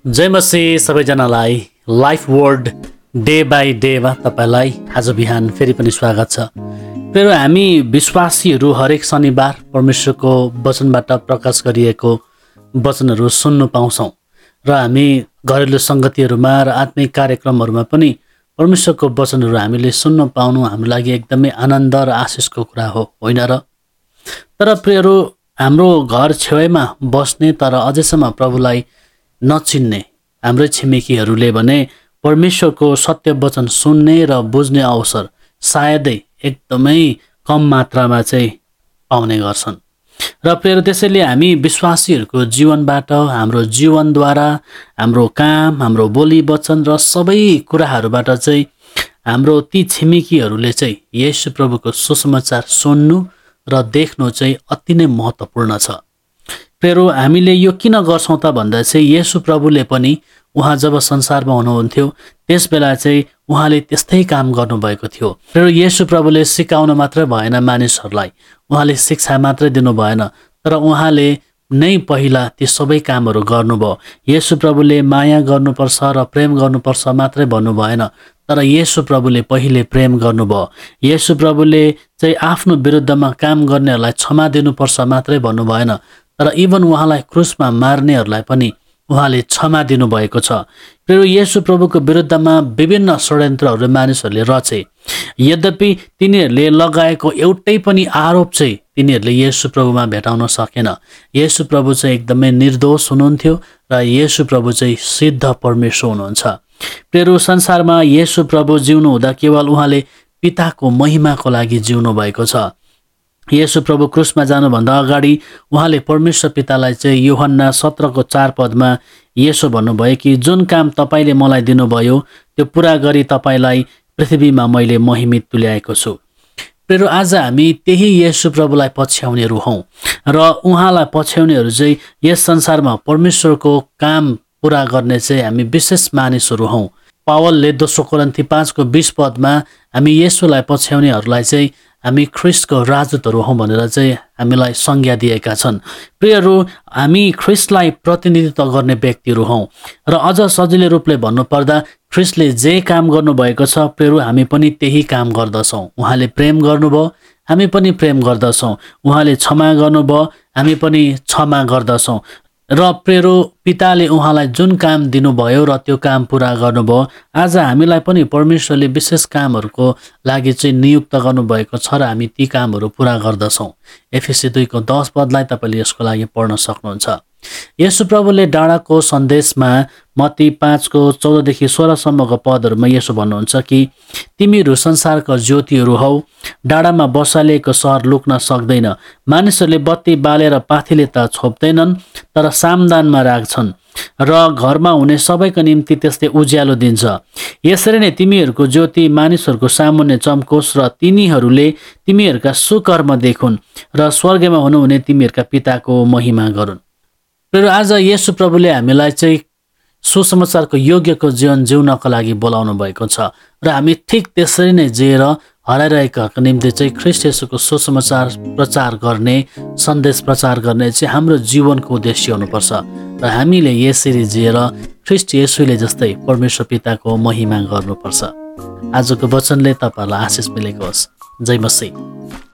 जय मसी सबैजनालाई life word day by डेमा तपाईलाई आज बिहान फेरि पनि स्वागत छ। फेरि हामी विश्वासीहरू हरेक शनिबार परमेश्वरको वचनबाट प्रकाश गरिएको वचनहरू सुन्नु पाउँछौँ र हामी घरेलु सङ्गतिहरूमा र आत्मिक कार्यक्रमहरूमा पनि परमेश्वरको वचनहरू हामीले सुन्न पाउनु हाम्रो लागि एकदमै आनन्द र आशिषको कुरा हो, होइन र? तर प्रियहरू, हाम्रो घर छेउमा बस्ने तर अझैसम्म प्रभुलाई नचिन्ने हाम्रो छिमेकीहरूले भने परमेश्वरको सत्य वचन सुन्ने र बुझ्ने अवसर सायदै एकदमै कम मात्रामा चाहिँ पाउने गर्छन्। र प्रिय त्यसैले हामी विश्वासीहरूको जीवनबाट, हाम्रो जीवनद्वारा, हाम्रो काम, हाम्रो बोली वचन र सबै कुराहरूबाट चाहिँ हाम्रो ती छिमेकीहरूले चाहिँ येशू प्रभुको सुसमाचार सुन्नु र देख्नु चाहिँ अति नै महत्त्वपूर्ण छ। प्रियहरू, हामीले यो किन गर्छौँ त भन्दा चाहिँ येशू प्रभुले पनि उहाँ जब संसारमा हुनुहुन्थ्यो त्यस बेला चाहिँ उहाँले त्यस्तै काम गर्नुभएको थियो। प्रियहरू, येशू प्रभुले सिकाउन मात्र भएन मानिसहरूलाई, उहाँले शिक्षा मात्रै दिनु भएन, तर उहाँले नै पहिला ती सबै कामहरू गर्नुभयो। येशू प्रभुले माया गर्नुपर्छ र प्रेम गर्नुपर्छ मात्रै भन्नु भएन, तर येशू प्रभुले पहिले प्रेम गर्नुभयो। येशू प्रभुले चाहिँ आफ्नो विरुद्धमा काम गर्नेहरूलाई क्षमा दिनुपर्छ मात्रै भन्नु भएन, तर इभन उहाँलाई क्रुसमा मार्नेहरूलाई पनि उहाँले क्षमा दिनुभएको छ। फेरि येशू प्रभुको विरुद्धमा विभिन्न षड्यन्त्रहरू मानिसहरूले रचे, यद्यपि तिनीहरूले लगाएको एउटै पनि आरोप चाहिँ तिनीहरूले येशू प्रभुमा भेटाउन सकेन। येशू प्रभु चाहिँ एकदमै निर्दोष हुनुहुन्थ्यो र येशू प्रभु चाहिँ सिद्ध परमेश्वर हुनुहुन्छ। फेरि संसारमा येशू प्रभु जिउनु हुँदा केवल उहाँले पिताको महिमाको लागि जिउनु भएको छ। येशू प्रभु क्रुसमा जानुभन्दा अगाडि उहाँले परमेश्वर पितालाई चाहिँ यूहन्ना 17:4 यसो भन्नुभयो कि जुन काम तपाईँले मलाई दिनुभयो त्यो पुरा गरी तपाईँलाई पृथ्वीमा मैले महिमित तुल्याएको छु। फेरि आज हामी त्यही येशू प्रभुलाई पछ्याउनेहरू हौँ र उहाँलाई पछ्याउनेहरू चाहिँ यस संसारमा परमेश्वरको काम पुरा गर्ने चाहिँ हामी विशेष मानिसहरू हौँ। पावलले 2 कोरिन्थी 5:20 हामी येशूलाई पछ्याउनेहरूलाई चाहिँ हामी ख्रिस्टको राजदूतहरू हौँ भनेर चाहिँ हामीलाई संज्ञा दिएका छन्। प्रियहरू, हामी ख्रिस्टलाई प्रतिनिधित्व गर्ने व्यक्तिहरू हौँ र अझ सजिलो रूपले भन्नुपर्दा ख्रिस्टले जे काम गर्नुभएको छ प्रियहरू हामी पनि त्यही काम गर्दछौँ। उहाँले प्रेम गर्नुभयो, हामी पनि प्रेम गर्दछौँ। उहाँले क्षमा गर्नुभयो, हामी पनि क्षमा गर्दछौँ। र प्रियहरू, पिताले उहाँलाई जुन काम दिनुभयो र त्यो काम पुरा गर्नुभयो, आज हामीलाई पनि परमेश्वरले विशेष कामहरूको लागि चाहिँ नियुक्त गर्नुभएको छ र हामी ती कामहरू पुरा गर्दछौँ। एफएसी 2:10 तपाईँले यसको लागि पढ्न सक्नुहुन्छ। येशू प्रभुले डाँडाको सन्देशमा मत्ती 5:14-16 पदहरूमा यसो भन्नुहुन्छ कि तिमीहरू संसारको ज्योतिहरू हौ, डाँडामा बसालिएको सहर लुक्न सक्दैन। मानिसहरूले बत्ती बालेर पाथीले त छोप्दैनन्, तर सामदानमा राख्छन् र घरमा हुने सबैको निम्ति त्यस्तै उज्यालो दिन्छ। यसरी नै तिमीहरूको ज्योति मानिसहरूको सामुन्ने चम्कोस् र तिनीहरूले तिमीहरूका सुकर्म देखुन् र स्वर्गमा हुनुहुने तिमीहरूका पिताको महिमा गरून्। र आज येशू प्रभुले हामीलाई चाहिँ सुसमाचारको योग्यको जीवन जिउनको लागि बोलाउनु भएको छ र हामी ठिक त्यसरी नै जिएर हराइरहेकाको निम्ति चाहिँ ख्रिस्ट येशूको सुसमाचार प्रचार गर्ने, सन्देश प्रचार गर्ने चाहिँ हाम्रो जीवनको उद्देश्य हुनुपर्छ र हामीले यसरी जिएर ख्रिस्ट येशूले जस्तै परमेश्वर पिताको महिमा गर्नुपर्छ। आजको वचनले तपाईँहरूलाई आशिष मिलेको होस्। जय मसीह।